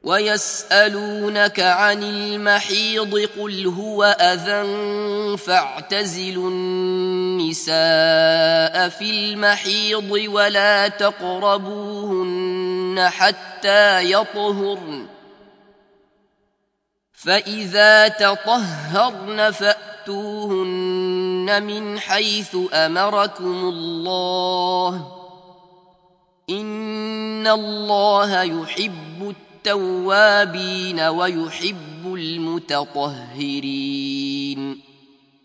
ويسألونك عن المحيض قل هو أذى فاعتزلوا النساء في المحيض ولا تقربوهن حتى يطهرن فإذا تطهرن فأتوهن من حيث أمركم الله إن الله يحب التوابين ويحب المتطهرين